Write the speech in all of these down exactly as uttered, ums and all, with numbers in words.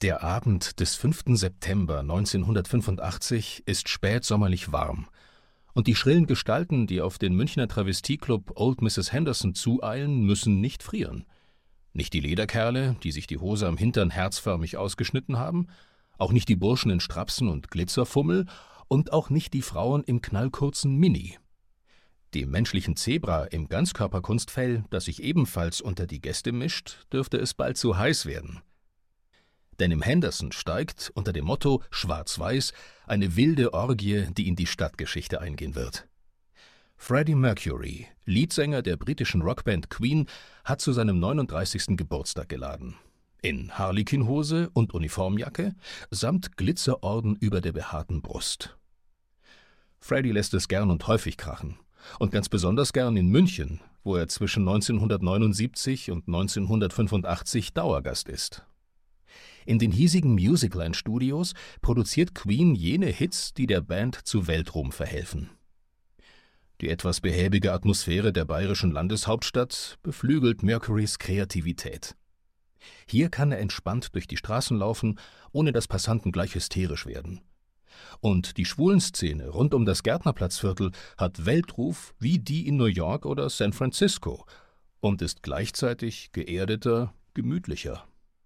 Der Abend des fünften September neunzehnhundertfünfundachtzig ist spätsommerlich warm, und die schrillen Gestalten, die auf den Münchner Travestieclub Old Misses Henderson zueilen, müssen nicht frieren. Nicht die Lederkerle, die sich die Hose am Hintern herzförmig ausgeschnitten haben, auch nicht die Burschen in Strapsen und Glitzerfummel und auch nicht die Frauen im knallkurzen Mini. Dem menschlichen Zebra im Ganzkörperkunstfell, das sich ebenfalls unter die Gäste mischt, dürfte es bald zu heiß werden. Denn im Henderson steigt unter dem Motto »Schwarz-Weiß« eine wilde Orgie, die in die Stadtgeschichte eingehen wird. Freddie Mercury, Leadsänger der britischen Rockband Queen, hat zu seinem neununddreißigsten Geburtstag geladen. In Harlequinhose und Uniformjacke, samt Glitzerorden über der behaarten Brust. Freddie lässt es gern und häufig krachen. Und ganz besonders gern in München, wo er zwischen neunzehnhundertneunundsiebzig und neunzehnhundertfünfundachtzig Dauergast ist. In den hiesigen Musicland-Studios produziert Queen jene Hits, die der Band zu Weltruhm verhelfen. Die etwas behäbige Atmosphäre der bayerischen Landeshauptstadt beflügelt Mercurys Kreativität. Hier kann er entspannt durch die Straßen laufen, ohne dass Passanten gleich hysterisch werden. Und die Schwulenszene rund um das Gärtnerplatzviertel hat Weltruf wie die in New York oder San Francisco und ist gleichzeitig geerdeter, gemütlicher.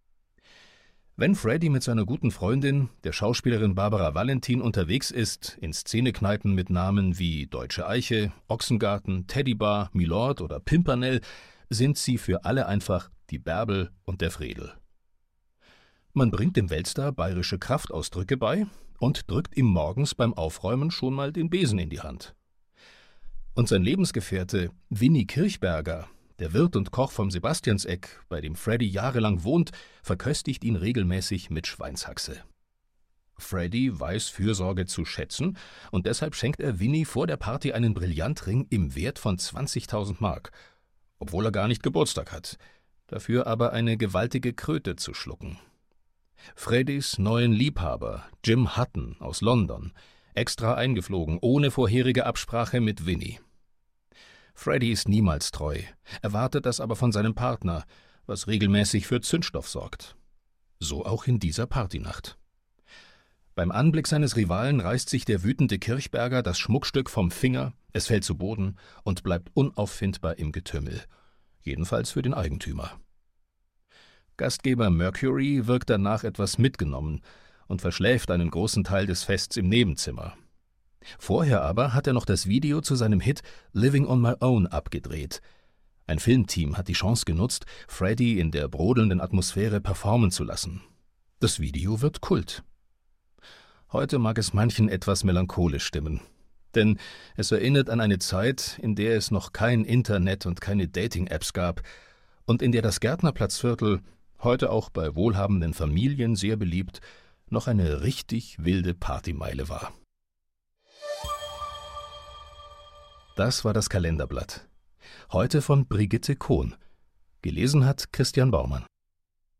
Wenn Freddie mit seiner guten Freundin, der Schauspielerin Barbara Valentin, unterwegs ist, in Szenekneipen mit Namen wie Deutsche Eiche, Ochsengarten, Teddybar, Milord oder Pimpernel, sind sie für alle einfach die Bärbel und der Fredel. Man bringt dem Weltstar bayerische Kraftausdrücke bei und drückt ihm morgens beim Aufräumen schon mal den Besen in die Hand. Und sein Lebensgefährte Winnie Kirchberger, der Wirt und Koch vom Sebastianseck, bei dem Freddie jahrelang wohnt, verköstigt ihn regelmäßig mit Schweinshaxe. Freddie weiß Fürsorge zu schätzen und deshalb schenkt er Winnie vor der Party einen Brillantring im Wert von zwanzigtausend Mark, obwohl er gar nicht Geburtstag hat, dafür aber eine gewaltige Kröte zu schlucken. Freddys neuen Liebhaber, Jim Hutton aus London, extra eingeflogen, ohne vorherige Absprache mit Winnie. Freddie ist niemals treu, erwartet das aber von seinem Partner, was regelmäßig für Zündstoff sorgt. So auch in dieser Partynacht. Beim Anblick seines Rivalen reißt sich der wütende Kirchberger das Schmuckstück vom Finger, es fällt zu Boden und bleibt unauffindbar im Getümmel. Jedenfalls für den Eigentümer. Gastgeber Mercury wirkt danach etwas mitgenommen und verschläft einen großen Teil des Fests im Nebenzimmer. Vorher aber hat er noch das Video zu seinem Hit »Living on My Own« abgedreht. Ein Filmteam hat die Chance genutzt, Freddie in der brodelnden Atmosphäre performen zu lassen. Das Video wird Kult. Heute mag es manchen etwas melancholisch stimmen, denn es erinnert an eine Zeit, in der es noch kein Internet und keine Dating-Apps gab und in der das Gärtnerplatzviertel, heute auch bei wohlhabenden Familien sehr beliebt, noch eine richtig wilde Partymeile war. Das war das Kalenderblatt. Heute von Brigitte Kohn. Gelesen hat Christian Baumann.